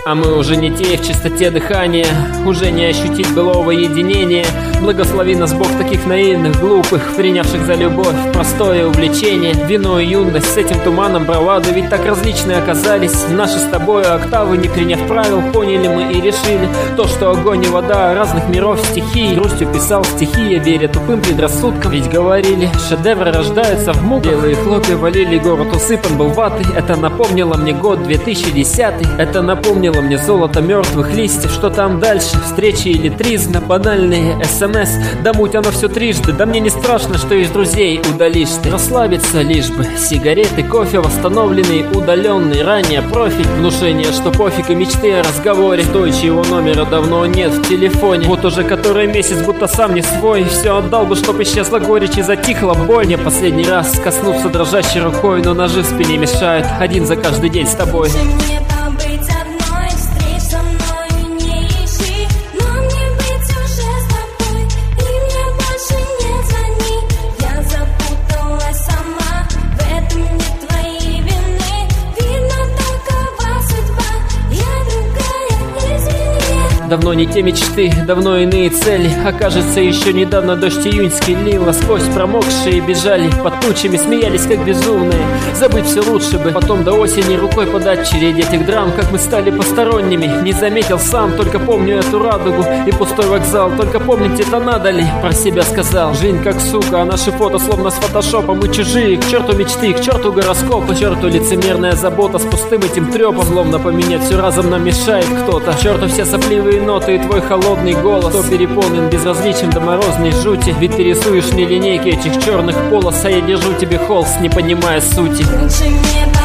А мы уже не те, в чистоте дыхания, уже не ощутить былого единения. Благослови нас Бог таких наивных, глупых, принявших за любовь простое увлечение. Вино и юность с этим туманом бравады, ведь так различны оказались наши с тобою октавы. Не приняв правил, поняли мы и решили то, что огонь и вода разных миров стихий. Грустью писал стихи, веря тупым предрассудкам, ведь говорили, шедевры рождаются в муках. Белые хлопья валили, город усыпан был ватой. Это напомнило мне год 2010. Это напомнило мне золото мертвых листьев. Что там дальше? Встречи или тризна? Банальные СМС. Да муть оно все трижды. Да мне не страшно, что из друзей удалишь ты. Расслабиться лишь бы. Сигареты, кофе, восстановленный, удаленный ранее профиль. Внушение, что пофиг, и мечты о разговоре. Той, чьего номера давно нет в телефоне. Вот уже который месяц, будто сам не свой. Все отдал бы, чтоб исчезла горечь и затихла боль. Мне последний раз коснуться дрожащей рукой, но ножи в спине мешают. Один за каждый день с тобой. Давно не те мечты, давно иные цели. Окажется, еще недавно дождь июньский лил, а сквозь промокшие бежали под тучами, смеялись как безумные. Забыть все лучше бы, потом до осени рукой подать череде этих драм. Как мы стали посторонними, не заметил сам. Только помню эту радугу и пустой вокзал. Только помнить это надо ли, про себя сказал. Жизнь как сука, а наши фото словно с фотошопа. Мы чужие, к черту мечты, к черту гороскопа. К черту лицемерная забота с пустым этим трепом. Словно поменять все разом нам мешает кто-то. К черту все сопливые ноты и твой холодный голос, кто переполнен безразличием до морозной жути. Ведь ты рисуешь мне линейки этих черных полос, а я держу тебе холст, не понимая сути.